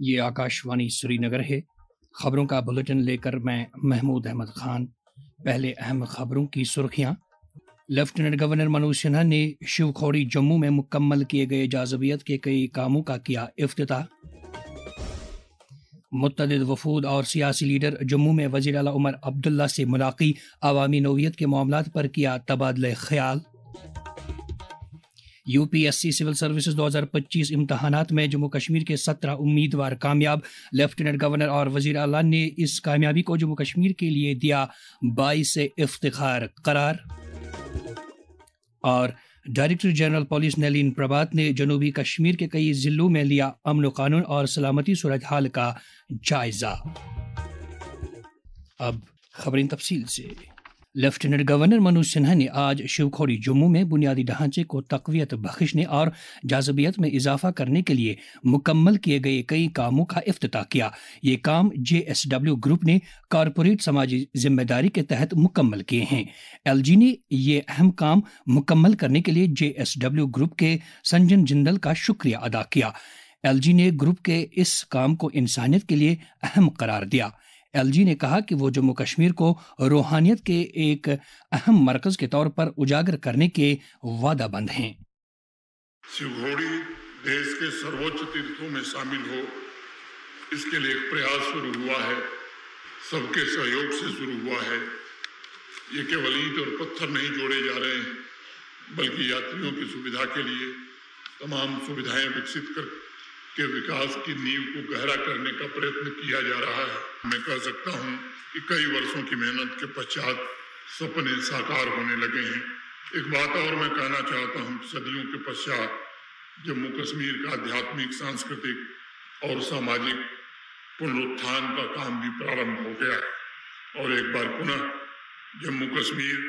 یہ آکاشوانی سری نگر ہے۔ خبروں کا بلٹن لے کر میں محمود احمد خان۔ پہلے اہم خبروں کی سرخیاں۔ لیفٹیننٹ گورنر منوج سنہا نے شیو کھوڑی جموں میں مکمل کیے گئے جاذبیت کے کئی کاموں کا کیا افتتاح۔ متعدد وفود اور سیاسی لیڈر جموں میں وزیر اعلیٰ عمر عبداللہ سے ملاقی، عوامی نوعیت کے معاملات پر کیا تبادلہ خیال۔ U P S C civil services 2025 امتحانات میں جموں کشمیر کے 17 امیدوار کامیاب۔ لیفٹیننٹ گورنر اور وزیر اعلیٰ نے اس کامیابی کو جموں کشمیر کے لیے دیا باعث افتخار قرار۔ اور director general police Nalin Prabhat نے جنوبی کشمیر کے کئی ضلعوں میں لیا امن و قانون اور سلامتی صورتحال کا جائزہ۔ اب خبریں تفصیل سے۔ لیفٹیننٹ گورنر منوج سنہا نے آج شیو کھوڑی جموں میں بنیادی ڈھانچے کو تقویت بخشنے اور جاذبیت میں اضافہ کرنے کے لیے مکمل کیے گئے کئی کاموں کا افتتاح کیا۔ یہ کام JSW گروپ نے کارپوریٹ سماجی ذمہ داری کے تحت مکمل کیے ہیں۔ LG نے یہ اہم کام مکمل کرنے کے لیے JSW گروپ کے سنجن جندل کا شکریہ ادا کیا۔ LG نے گروپ کے اس کام کو انسانیت کے لیے اہم قرار دیا۔ LG نے کہا کہ وہ جموں کشمیر کو روحانیت کے ایک اہم مرکز کے طور پر اجاگر کرنے کے وعدہ بند ہیں۔ شیو کھوڑی دیش کے سرووچ تیرتھوں میں شامل ہو، اس کے لیے ایک پریاس شروع ہوا ہے، سب کے سہیوگ سے شروع ہوا ہے۔ یہ کیول اینٹ اور پتھر نہیں جوڑے جا رہے ہیں، بلکہ یاتریوں کی سویدھا کے لیے تمام سویدھائیں وکست کر کے وکاس کی نیو کو گہرا کرنے کا پریتن کیا جا رہا ہے۔ میں کہہ سکتا ہوں کہ کئی برسوں کی محنت کے پشچات سپنے ساکار ہونے لگے ہیں۔ ایک بات اور میں کہنا چاہتا ہوں، صدیوں کے پشچات جموں کشمیر کا آدھیاتمک، سانسکرتک اور ساماجک پنروتھان کا کام بھی پرارمبھ ہو گیا ہے، اور ایک بار پنہ جموں کشمیر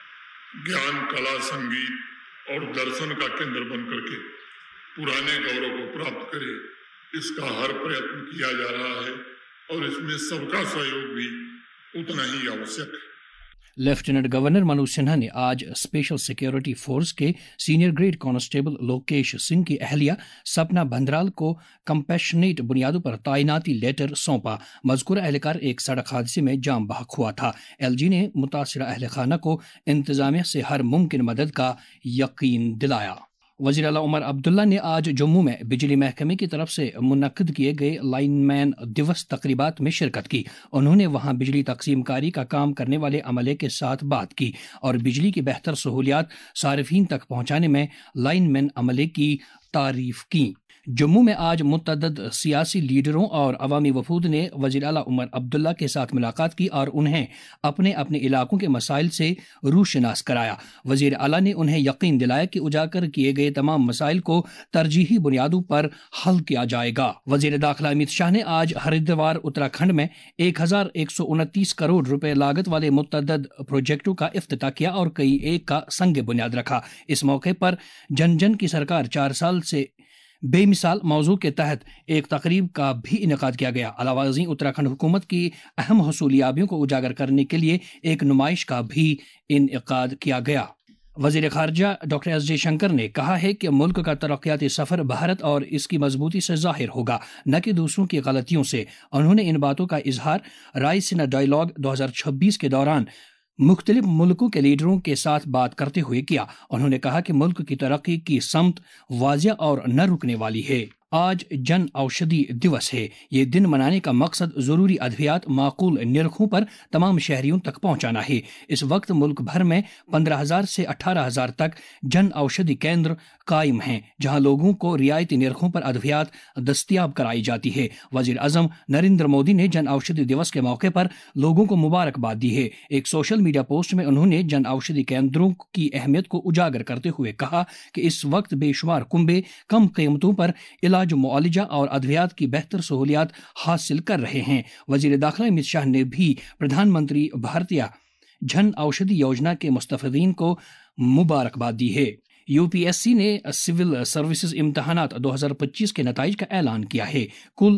گیان، کلا، سنگیت اور درشن کا کیندر بن کر کے پرانے گورو کو پراپت کرے، اس کا ہر پریتن کیا جا رہا ہے، اور اس میں سب کا سہیوگ بھی اتنا ہی آوشک ہے۔ لیفٹیننٹ گورنر منوج سنہا نے آج اسپیشل سیکیورٹی فورس کے senior grade constable Lokesh Singh کی اہلیہ سپنا بھندرال کو کمپیشنیٹ بنیادوں پر تعیناتی لیٹر سونپا۔ مذکورہ اہلکار ایک سڑک حادثے میں جاں بحق ہوا تھا۔ LG نے متاثرہ اہل خانہ کو انتظامیہ سے ہر ممکن مدد کا یقین دلایا۔ وزیر اعلیٰ عمر عبداللہ نے آج جموں میں بجلی محکمے کی طرف سے منعقد کیے گئے لائن مین دیوس تقریبات میں شرکت کی۔ انہوں نے وہاں بجلی تقسیم کاری کا کام کرنے والے عملے کے ساتھ بات کی اور بجلی کی بہتر سہولیات صارفین تک پہنچانے میں لائن مین عملے کی تعریف کی۔ جموں میں آج متعدد سیاسی لیڈروں اور عوامی وفود نے وزیر اعلیٰ عمر عبداللہ کے ساتھ ملاقات کی اور انہیں اپنے اپنے علاقوں کے مسائل سے روشناس کرایا۔ وزیر اعلیٰ نے انہیں یقین دلایا کہ اجاگر کیے گئے تمام مسائل کو ترجیحی بنیادوں پر حل کیا جائے گا۔ وزیر داخلہ امت شاہ نے آج ہریدوار اتراکھنڈ میں 1129 کروڑ روپے لاگت والے متعدد پروجیکٹوں کا افتتاح کیا اور کئی ایک کا سنگ بنیاد رکھا۔ اس موقع پر جن جن کی سرکار 4 سال سے بے مثال موضوع کے تحت ایک تقریب کا بھی انعقاد کیا گیا۔ علاوہ ازیں اتراکھنڈ حکومت کی اہم حصولیابیوں کو اجاگر کرنے کے لیے ایک نمائش کا بھی انعقاد کیا گیا۔ وزیر خارجہ ڈاکٹر ایس جے شنکر نے کہا ہے کہ ملک کا ترقیاتی سفر بھارت اور اس کی مضبوطی سے ظاہر ہوگا، نہ کہ دوسروں کی غلطیوں سے۔ انہوں نے ان باتوں کا اظہار رائسینا ڈائیلاگ 2026 کے دوران مختلف ملکوں کے لیڈروں کے ساتھ بات کرتے ہوئے کیا۔ انہوں نے کہا کہ ملک کی ترقی کی سمت واضح اور نہ رکنے والی ہے۔ آج جن اوشدھی دیوس ہے۔ یہ دن منانے کا مقصد ضروری ادویات معقول نرخوں پر تمام شہریوں تک پہنچانا ہے۔ اس وقت ملک بھر میں 15,000 سے 18,000 تک جن اوشدھی کیندر قائم ہیں، جہاں لوگوں کو رعایتی نرخوں پر ادویات دستیاب کرائی جاتی ہے۔ وزیر اعظم نریندر مودی نے جن اوشدھی دیوس کے موقع پر لوگوں کو مبارکباد دی ہے۔ ایک سوشل میڈیا پوسٹ میں انہوں نے جن اوشدھی کیندروں کی اہمیت کو اجاگر کرتے ہوئے کہا کہ اس وقت بے شمار کنبے کم قیمتوں پر علاج معالجہ اور ادویات کی بہتر سہولیات حاصل کر رہے ہیں۔ وزیر داخلہ امت شاہ نے بھی پردھان منتری بھارتیہ جن اوشدھی یوجنا کے مستفیدین کو مبارکباد دی ہے۔ UPSC نے سول سروسز امتحانات 2025 کے نتائج کا اعلان کیا ہے۔ کل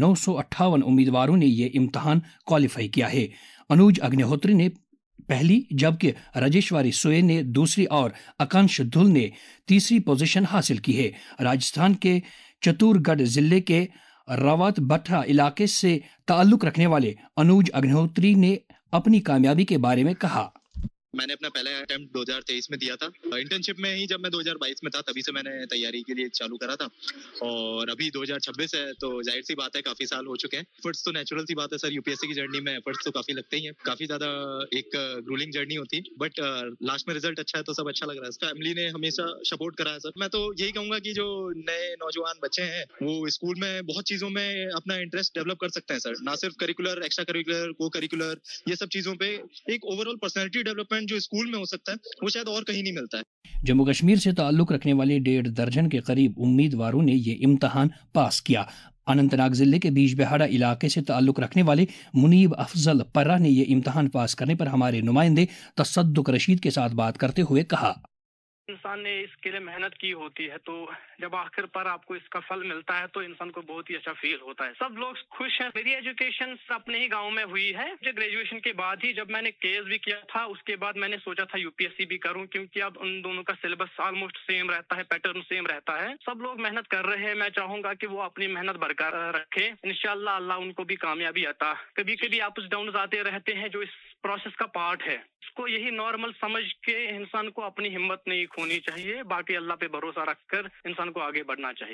958 امیدواروں نے یہ امتحان کوالیفائی کیا ہے۔ انوج اگنیہوتری نے پہلی جبکہ راجیشوری سوئے نے دوسری اور آکانش دھل نے تیسری پوزیشن حاصل کی ہے۔ راجستھان کے چتور گڑھ ضلع کے راوت بٹھا علاقے سے تعلق رکھنے والے انوج اگنہوتری نے اپنی کامیابی کے بارے میں کہا۔ میں نے اپنا پہلا اٹیمپٹ 2023 میں دیا تھا، انٹرنشپ میں ہی جب میں 2022 میں تھا تبھی سے میں نے تیاری کے لیے چالو کرا تھا، اور ابھی 2026 ہے تو ظاہر سی بات ہے کافی سال ہو چکے ہیں۔ ایفرٹس تو نیچرل سی بات ہے سر، یو پی ایس سی کی جرنی میں ایفرٹس تو کافی لگتے ہی ہیں، کافی زیادہ ایک گرولنگ جرنی ہوتی ہے، بٹ لاسٹ میں رزلٹ اچھا ہے تو سب اچھا لگ رہا ہے۔ فیملی نے ہمیشہ سپورٹ کرا ہے سر۔ میں تو یہی کہوں گا کہ جو نئے نوجوان بچے ہیں وہ اسکول میں بہت چیزوں میں اپنا انٹرسٹ ڈیولپ کر سکتے ہیں سر، نہ صرف curricular, extra curricular, co curricular, یہ سب چیزوں پہ ایک اوور آل پرسنالٹی ڈیولپمنٹ جو اسکول میں ہو سکتا ہے وہ شاید اور کہیں نہیں ملتا ہے۔ جموں کشمیر سے تعلق رکھنے والے 1.5 درجن کے قریب امیدواروں نے یہ امتحان پاس کیا۔ اننت ناگ ضلع کے بیج بہاڑا علاقے سے تعلق رکھنے والے منیب افضل پرہ نے یہ امتحان پاس کرنے پر ہمارے نمائندے تصدق رشید کے ساتھ بات کرتے ہوئے کہا۔ انسان نے اس کے لیے محنت کی ہوتی ہے تو جب آخر پر آپ کو اس کا پھل ملتا ہے تو انسان کو بہت ہی اچھا فیل ہوتا ہے۔ سب لوگ خوش ہیں۔ میری ایجوکیشن اپنے ہی گاؤں میں ہوئی ہے۔ مجھے گریجویشن کے بعد ہی جب میں نے کیس بھی کیا تھا اس کے بعد میں نے سوچا تھا یو پی ایس سی بھی کروں، کیونکہ اب ان دونوں کا سلیبس آلموسٹ سیم رہتا ہے، پیٹرن سیم رہتا ہے۔ سب لوگ محنت کر رہے ہیں، میں چاہوں گا کہ وہ اپنی محنت برقرار رکھے، انشاءاللہ اللہ ان کو بھی کامیابی عطا۔ کبھی کبھی اپس ڈاؤنز آتے رہتے ہیں جو اس پروسیس کا پارٹ ہے، اس کو یہی نارمل سمجھ کے انسان کو اپنی ہمت نہیں کھونی چاہیے، باقی اللہ پہ بھروسہ رکھ کر انسان کو آگے بڑھنا چاہیے۔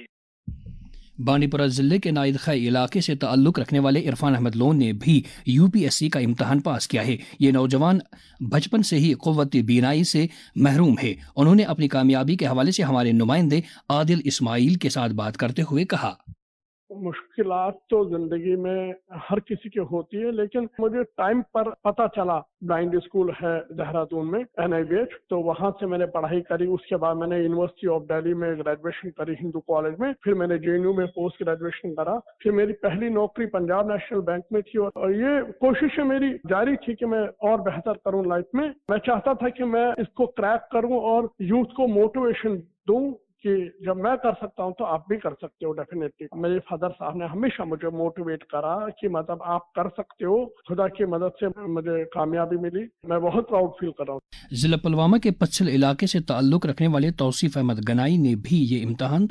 بانڈی پورہ ضلع کے نائد خائی علاقے سے تعلق رکھنے والے عرفان احمد لون نے بھی یو پی ایس سی کا امتحان پاس کیا ہے۔ یہ نوجوان بچپن سے ہی قوت بینائی سے محروم ہے۔ انہوں نے اپنی کامیابی کے حوالے سے ہمارے نمائندے عادل اسماعیل کے ساتھ بات کرتے ہوئے کہا۔ مشکلات تو زندگی میں ہر کسی کی ہوتی ہے، لیکن مجھے ٹائم پر پتہ چلا بلائنڈ اسکول ہے دہرادون میں NIBH، تو وہاں سے میں نے پڑھائی کری۔ اس کے بعد میں نے یونیورسٹی آف دہلی میں گریجویشن کری ہندو کالج میں، پھر میں نے JNU میں پوسٹ گریجویشن کرا، پھر میری پہلی نوکری پنجاب نیشنل بینک میں تھی، اور یہ کوششیں میری جاری تھی کہ میں اور بہتر کروں لائف میں۔ میں چاہتا تھا کہ میں اس کو کریک کروں اور یوتھ کو موٹیویشن دوں کہ جب میں کر سکتا ہوں تو آپ بھی کر سکتے ہو۔ ڈیفینیٹلی میرے فادر صاحب نے ہمیشہ مجھے موٹیویٹ کرا کہ مطلب آپ کر سکتے ہو، خدا کی مدد سے مجھے کامیابی ملی، میں بہت پراؤڈ فیل کر رہا ہوں۔ ضلع پلوامہ کے پچھل علاقے سے تعلق رکھنے والے توصیف احمد گنائی نے بھی یہ امتحان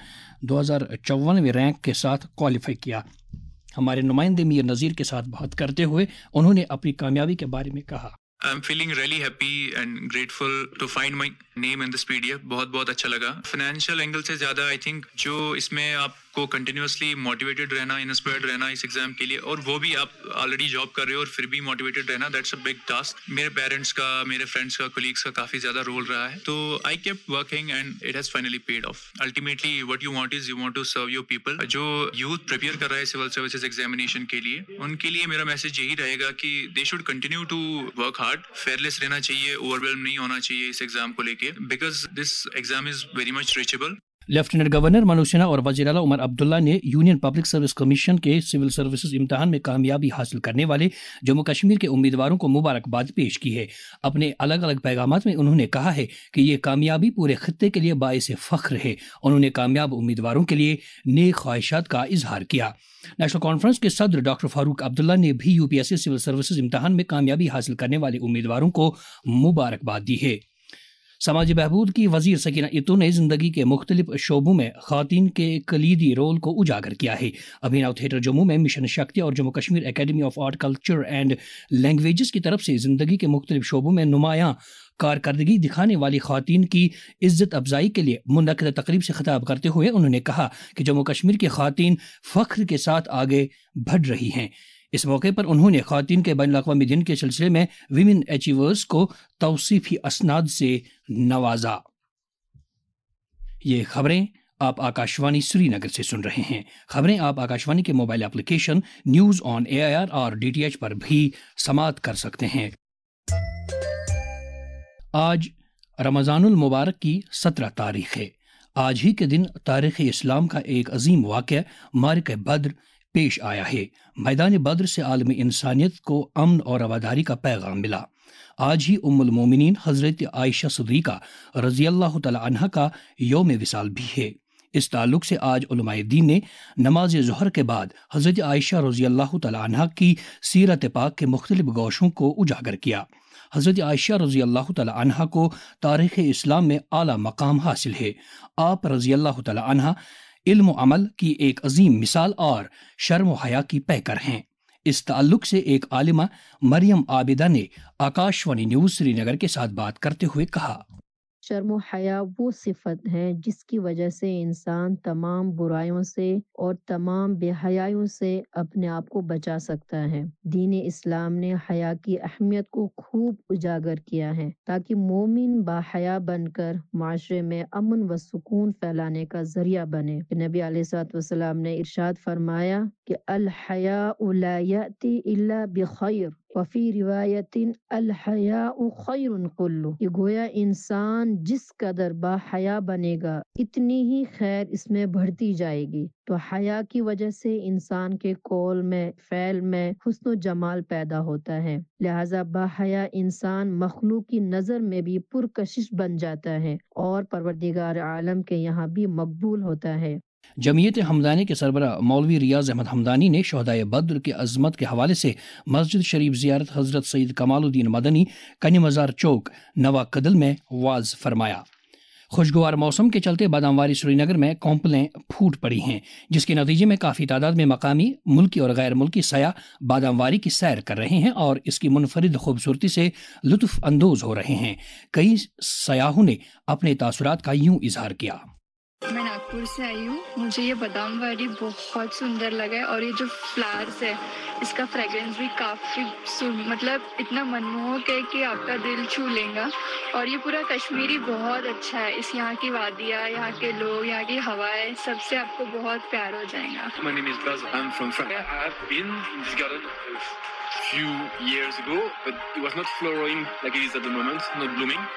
2054ویں رینک کے ساتھ کوالیفائی کیا۔ ہمارے نمائندے میر نذیر کے ساتھ بات کرتے ہوئے انہوں نے اپنی کامیابی کے بارے میں کہا۔ I'm feeling really happy and grateful to find my name in this PDF. بہت اچھا لگا۔ فائنینشیل اینگل سے زیادہ آئی تھنک جو اس میں آپ کو کنٹینیوسلی موٹیویٹڈ رہنا، انسپائرڈ رہنا اس ایگزام کے لیے، اور وہ بھی آپ آلریڈی جاب کر رہے ہو اور پھر بھی موٹیویٹڈ رہنا، دیٹس اے بگ ٹاسک۔ میرے پیرنٹس کا، میرے فرینڈس کا، کولیگس کا کافی زیادہ رول رہا ہے، تو I kept working and it has finally paid off. Ultimately what you want is you want to serve your people. جو یوتھ پریپیئر کر رہا ہے سول سروسز ایگزامینیشن کے لیے، ان کے لیے میرا میسج یہی رہے گا کہ they should continue to work hard, fearless رہنا چاہیے، اوور ویلم نہیں ہونا چاہیے اس ایگزام کو لے کے، because this exam is very much reachable. Lieutenant governor Manoj Sinha اور وزیر اعلیٰ عمر عبداللہ نے یونین پبلک سروس کمیشن کے سول سروسز امتحان میں کامیابی حاصل کرنے والے جموں کشمیر کے امیدواروں کو مبارکباد پیش کی ہے۔ اپنے الگ الگ پیغامات میں انہوں نے کہا ہے کہ یہ کامیابی پورے خطے کے لیے باعث فخر ہے۔ انہوں نے کامیاب امیدواروں کے لیے نیک خواہشات کا اظہار کیا۔ نیشنل کانفرنس کے صدر ڈاکٹر فاروق عبداللہ نے بھی U P S C civil services امتحان میں کامیابی حاصل کرنے والے امیدواروں کو مبارکباد دی ہے۔ سماجی بہبود کی وزیر سکینہ اتو نے زندگی کے مختلف شعبوں میں خواتین کے کلیدی رول کو اجاگر کیا ہے۔ ابھینو تھیٹر جموں میں مشن شکتی اور Jammu Kashmir academy of art culture and languages کی طرف سے زندگی کے مختلف شعبوں میں نمایاں کارکردگی دکھانے والی خواتین کی عزت افزائی کے لیے منعقدہ تقریب سے خطاب کرتے ہوئے انہوں نے کہا کہ جموں کشمیر کی خواتین فخر کے ساتھ آگے بڑھ رہی ہیں۔ اس موقع پر انہوں نے خواتین کے بین الاقوامی دن کے سلسلے میں ویمن اچیورز کو توصیفی اسناد سے نوازا۔ یہ خبریں آپ آکاشوانی سری نگر سے سن رہے ہیں۔ خبریں آپ آکاشوانی کے mobile application news on AIR اور DTH پر بھی سماعت کر سکتے ہیں۔ آج رمضان المبارک کی 17 تاریخ ہے۔ آج ہی کے دن تاریخ اسلام کا ایک عظیم واقعہ معرکہ بدر پیش آیا ہے۔ میدان بدر سے عالم انسانیت کو امن اور رواداری کا پیغام ملا۔ آج ہی ام المومنین حضرت عائشہ صدیقہ رضی اللہ تعالی عنہ کا یوم وصال بھی ہے۔ اس تعلق سے آج علماء دین نے نماز ظہر کے بعد حضرت عائشہ رضی اللہ تعالی عنہ کی سیرت پاک کے مختلف گوشوں کو اجاگر کیا۔ حضرت عائشہ رضی اللہ تعالی عنہ کو تاریخ اسلام میں اعلیٰ مقام حاصل ہے۔ آپ رضی اللہ تعالی عنہ علم و عمل کی ایک عظیم مثال اور شرم و حیا کی پیکر ہیں۔ اس تعلق سے ایک عالمہ مریم عابدہ نے آکاشوانی نیوز سری نگر کے ساتھ بات کرتے ہوئے کہا، شرم و حیا وہ صفت ہے جس کی وجہ سے انسان تمام برائیوں سے اور تمام بے حیائیوں سے اپنے آپ کو بچا سکتا ہے۔ دین اسلام نے حیا کی اہمیت کو خوب اجاگر کیا ہے تاکہ مومن با حیا بن کر معاشرے میں امن و سکون پھیلانے کا ذریعہ بنے۔ نبی علیہ الصلوۃ والسلام نے ارشاد فرمایا کہ الحیاء لا یأتی الا بخیر وفی روایت الحیاء خیر کلہ، کہ گویا انسان جس قدر با حیا بنے گا اتنی ہی خیر اس میں بڑھتی جائے گی۔ تو حیا کی وجہ سے انسان کے قول میں، فعل میں حسن و جمال پیدا ہوتا ہے، لہذا با حیا انسان مخلوق کی نظر میں بھی پرکشش بن جاتا ہے اور پروردگار عالم کے یہاں بھی مقبول ہوتا ہے۔ جمعیت ہمدانی کے سربراہ مولوی ریاض احمد ہمدانی نے شہدائے بدر کی عظمت کے حوالے سے مسجد شریف زیارت حضرت سید کمال الدین مدنی کنی مزار چوک نوا کدل میں واعظ فرمایا۔ خوشگوار موسم کے چلتے بادامواری سری نگر میں کومپلیں پھوٹ پڑی ہیں، جس کے نتیجے میں کافی تعداد میں مقامی، ملکی اور غیر ملکی سیاح بادامواری کی سیر کر رہے ہیں اور اس کی منفرد خوبصورتی سے لطف اندوز ہو رہے ہیں۔ کئی سیاحوں نے اپنے تاثرات کا یوں اظہار کیا۔ میں ناگپور سے آئی ہوں، مجھے یہ بادام واری بہت سندر لگا ہے اور یہ جو فلاورز ہے اس کا فریگرنس بھی کافی مطلب اتنا منموہک ہے کہ آپ کا دل چھو لے گا، اور یہ پورا کشمیری بہت اچھا ہے۔ اس یہاں کی وادیاں، یہاں کے لوگ، یہاں کی ہوائیں، سب سے آپ کو بہت پیار ہو جائے گا۔ My name is Baz. I'm from France. I have been in this garden a few years ago, but it was not flowering like it is at the moment, not blooming.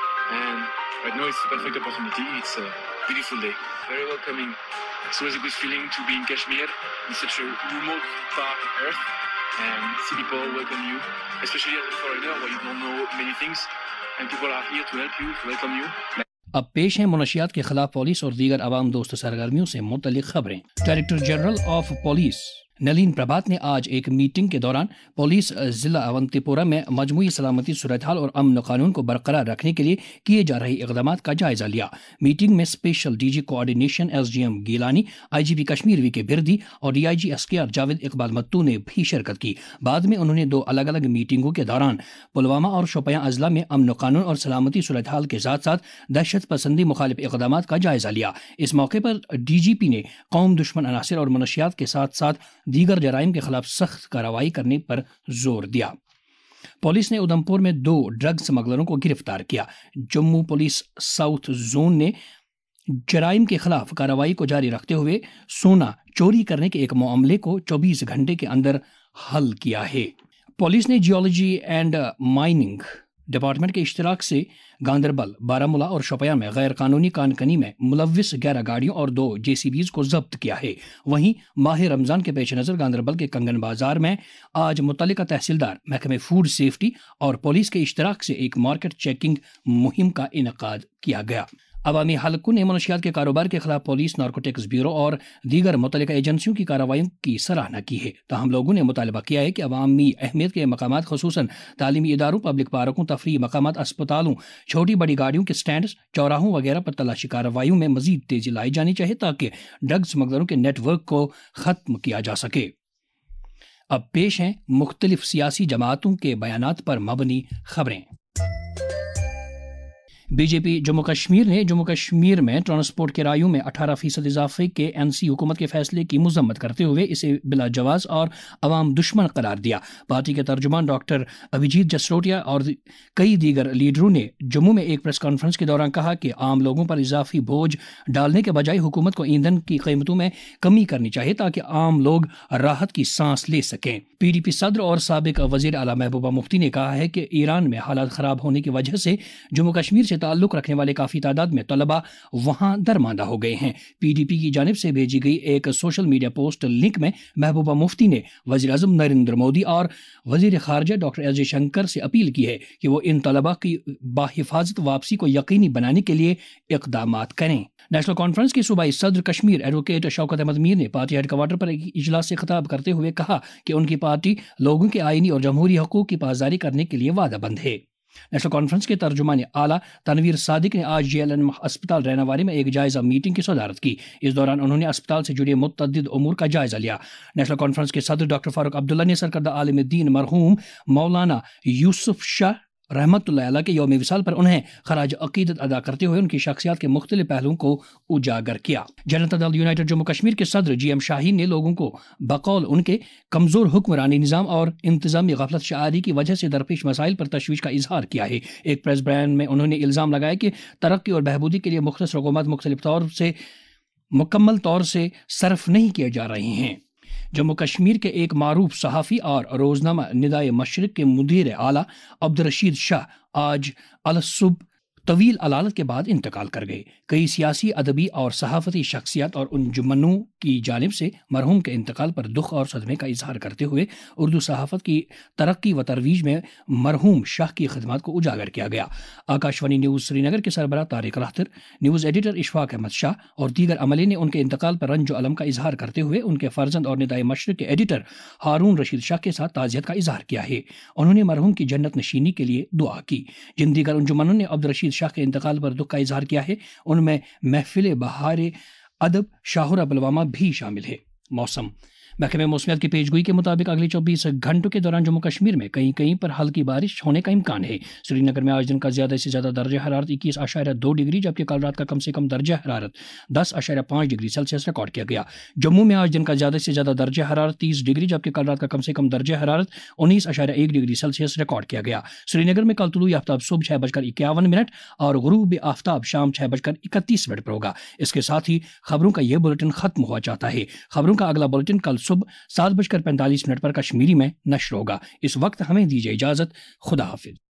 And right now it's a perfect opportunity. It's a beautiful day, very welcoming. It's always a good feeling to be in Kashmir, in such a remote part of Earth, and see people welcome you, especially as a foreigner where you don't know many things, and people are here to help you, to welcome you. اب پیش ہیں منشیات کے خلاف police اور دیگر عوام دوست سرگرمیوں سے متعلق خبریں۔ Director general of police Nalin Prabhat نے آج ایک میٹنگ کے دوران پولیس ضلع اونتی پورہ میں مجموعی سلامتی صورتحال اور امن و قانون کو برقرار رکھنے کے لیے کیے جا رہے اقدامات کا جائزہ لیا۔ میٹنگ میں special D G coordination S D M Gilani, I G P Kashmir V K Birdi اور D I G S K R Javed Iqbal Mattu نے بھی شرکت کی۔ بعد میں انہوں نے دو الگ الگ میٹنگوں کے دوران پلوامہ اور شوپیاں اضلاع میں امن و قانون اور سلامتی صورتحال کے ساتھ ساتھ دہشت پسندی مخالف اقدامات کا جائزہ لیا۔ اس موقع پر ڈی جی پی نے قوم دشمن عناصر اور منشیات کے ساتھ ساتھ دیگر جرائم کے خلاف سخت کارروائی کرنے پر زور دیا۔ پولیس نے ادھمپور میں 2 ڈرگ سمگلروں کو گرفتار کیا۔ جموں پولیس ساؤتھ زون نے جرائم کے خلاف کارروائی کو جاری رکھتے ہوئے سونا چوری کرنے کے ایک معاملے کو 24 گھنٹے کے اندر حل کیا ہے۔ پولیس نے جیولوجی اینڈ مائننگ ڈپارٹمنٹ کے اشتراک سے گاندربل، بارہمولہ اور شوپیاں میں غیر قانونی کان کنی میں ملوث 11 گاڑیوں اور 2 جے سی بیز کو ضبط کیا ہے۔ وہیں ماہ رمضان کے پیش نظر گاندربل کے کنگن بازار میں آج متعلقہ تحصیلدار، محکمہ فوڈ سیفٹی اور پولیس کے اشتراک سے ایک مارکیٹ چیکنگ مہم کا انعقاد کیا گیا۔ عوامی حلقوں نے منشیات کے کاروبار کے خلاف پولیس، نارکوٹکس بیورو اور دیگر متعلقہ ایجنسیوں کی کارروائیوں کی سراہنا کی ہے۔ تاہم لوگوں نے مطالبہ کیا ہے کہ عوامی اہمیت کے مقامات خصوصاً تعلیمی اداروں، پبلک پارکوں، تفریحی مقامات، اسپتالوں، چھوٹی بڑی گاڑیوں کے سٹینڈز، چوراہوں وغیرہ پر تلاشی کارروائیوں میں مزید تیزی لائی جانی چاہیے تاکہ ڈرگ سمگلروں کے نیٹ ورک کو ختم کیا جا سکے۔ اب پیش ہیں مختلف سیاسی جماعتوں کے بیانات پر مبنی خبریں۔ B J P Jammu Kashmir نے جموں کشمیر میں ٹرانسپورٹ کرایوں میں 18% اضافے کے این سی حکومت کے فیصلے کی مذمت کرتے ہوئے اسے بلا جواز اور عوام دشمن قرار دیا۔ پارٹی کے ترجمان ڈاکٹر ابھیجیت جسروٹیا اور کئی دیگر لیڈروں نے جموں میں ایک پریس کانفرنس کے دوران کہا کہ عام لوگوں پر اضافی بوجھ ڈالنے کے بجائے حکومت کو ایندھن کی قیمتوں میں کمی کرنی چاہیے تاکہ عام لوگ راحت کی سانس لے سکیں۔ پی ڈی پی صدر اور سابق وزیر اعلیٰ محبوبہ مفتی نے کہا ہے کہ ایران میں حالات خراب ہونے کی وجہ سے جموں کشمیر سے تعلق رکھنے والے کافی تعداد میں طلباء وہاں درماندہ ہو گئے ہیں۔ پی ڈی پی کی جانب سے بھیجی گئی ایک سوشل میڈیا پوسٹ لنک میں محبوبہ مفتی نے وزیر اعظم نریندر مودی اور وزیر خارجہ ڈاکٹر ایس جے شنکر سے اپیل کی ہے کہ وہ ان طلباء کی باحفاظت واپسی کو یقینی بنانے کے لیے اقدامات کریں۔ نیشنل کانفرنس کے صوبائی صدر کشمیر ایڈوکیٹ شوکت احمد میر نے پارٹی ہیڈ کوارٹر پر ایک اجلاس سے خطاب کرتے ہوئے کہا کہ ان کی پارٹی لوگوں کے آئینی اور جمہوری حقوق کی پاسداری کرنے کے لیے وعدہ بند ہے۔ نیشنل کانفرنس کے ترجمان اعلیٰ تنویر صادق نے آج JLN اسپتال رہنواری میں ایک جائزہ میٹنگ کی صدارت کی۔ اس دوران انہوں نے اسپتال سے جڑے متعدد امور کا جائزہ لیا۔ نیشنل کانفرنس کے صدر ڈاکٹر فاروق عبداللہ نے سرکردہ عالم دین مرحوم مولانا یوسف شاہ رحمت اللہ علیہ کے یوم وصال پر انہیں خراج عقیدت ادا کرتے ہوئے ان کی شخصیات کے مختلف پہلوؤں کو اجاگر کیا۔ جنتا دل یونائیٹڈ جموں کشمیر کے صدر GM شاہین نے لوگوں کو بقول ان کے کمزور حکمرانی نظام اور انتظامی غفلت شعاری کی وجہ سے درپیش مسائل پر تشویش کا اظہار کیا ہے۔ ایک پریس بیان میں انہوں نے الزام لگایا کہ ترقی اور بہبودی کے لیے مختص رقومات مکمل طور سے صرف نہیں کیے جا رہے ہیں۔ جموں کشمیر کے ایک معروف صحافی اور روزنامہ ندائے مشرق کے مدیر اعلیٰ عبدالرشید شاہ آج الصبح طویل علالت کے بعد انتقال کر گئے۔ کئی سیاسی، ادبی اور صحافتی شخصیات اور انجمنوں کی جانب سے مرحوم کے انتقال پر دکھ اور صدمے کا اظہار کرتے ہوئے اردو صحافت کی ترقی و ترویج میں مرحوم شاہ کی خدمات کو اجاگر کیا گیا۔ آکاشوانی نیوز سری نگر کے سربراہ طارق راہتر، نیوز ایڈیٹر اشفاق احمد شاہ اور دیگر عملے نے ان کے انتقال پر رنج و الم کا اظہار کرتے ہوئے ان کے فرزند اور ندائے مشرق کے ایڈیٹر ہارون رشید شاہ کے ساتھ تعزیت کا اظہار کیا ہے۔ انہوں نے مرحوم کی جنت نشینی کے لیے دعا کی۔ جن دیگر انجمنوں نے عبدالرشید شاہ کے انتقال پر دکھ کا اظہار کیا ہے ان میں محفل بہار ادب شاہراہ پلوامہ بھی شامل ہے۔ موسم محکمہ موسمیات کی پیشگوئی کے مطابق اگلے 24 گھنٹوں کے دوران جموں کشمیر میں کہیں پر ہلکی بارش ہونے کا امکان ہے۔ سری نگر میں آج دن کا زیادہ سے زیادہ درجہ حرارت 21.2 ڈگری جبکہ کل رات کا کم سے کم درجہ حرارت 10.5 ڈگری سیلسیس ریکارڈ کیا گیا۔ جموں میں آج دن کا زیادہ سے زیادہ درجہ حرارت 30 ڈگری جبکہ کل رات کا کم سے کم درجہ حرارت 19.1 ڈگری سیلسیس ریکارڈ کیا گیا۔ سری نگر میں کل طلوع آفتاب صبح 6:51 اور غروب آفتاب شام 6:31 پر ہوگا۔ اس کے ساتھ ہی خبروں کا یہ بلیٹن ختم ہوا چاہتا ہے۔ خبروں کا اگلا بلیٹن کل صبح 7:45 پر کشمیری میں نشر ہوگا۔ اس وقت ہمیں دیجیے اجازت۔ خدا حافظ۔